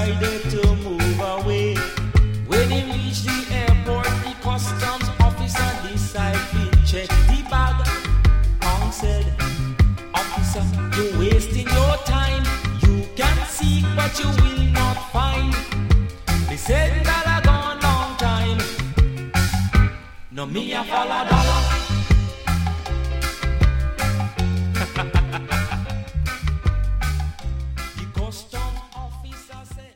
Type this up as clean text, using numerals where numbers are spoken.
decided to move away. When he reached the airport, the customs officer decided to check the bag. Kong said, "Officer, you're wasting your time. You can seek, but you will not find." They said that a gone long time. No me a follow dollar.